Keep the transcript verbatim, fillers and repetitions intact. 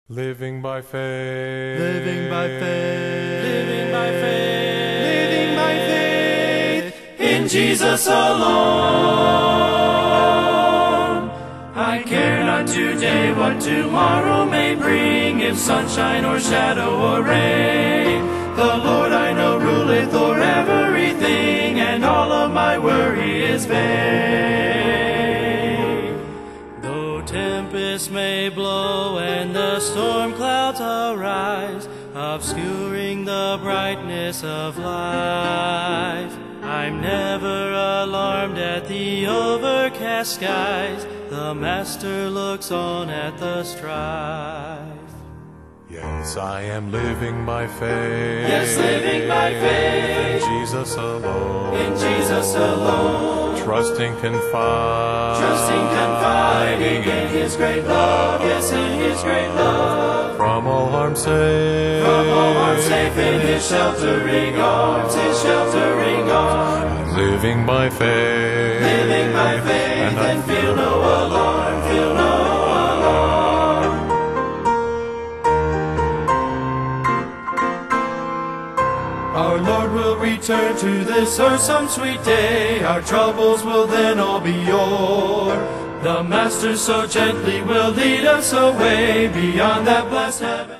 Living by faith. Living by faith. Living by faith. Living by faith. In Jesus alone. I care not today what tomorrow may bring, if sunshine or shadow or rain. The Lord I know ruleth o'er everything, and all of my worry is vain. Though tempests may blow and the storm clouds arise, obscuring the brightness of life, I'm never alarmed at the overcast skies. The Master looks on at the strife. Yes, I am living by faith. Yes, living by faith. In Jesus alone. In Jesus alone. Trusting, confiding. Trusting, confiding in His great love. Yes, in His great love. From all harm safe. From all harm safe in His sheltering arms. His sheltering arms. Living by faith. Living by faith. And, and feel no alarm. Feel no alarm. Our Lord will return to this earth some sweet day. Our troubles will then all be o'er. The Master so gently will lead us away beyond that blessed heaven.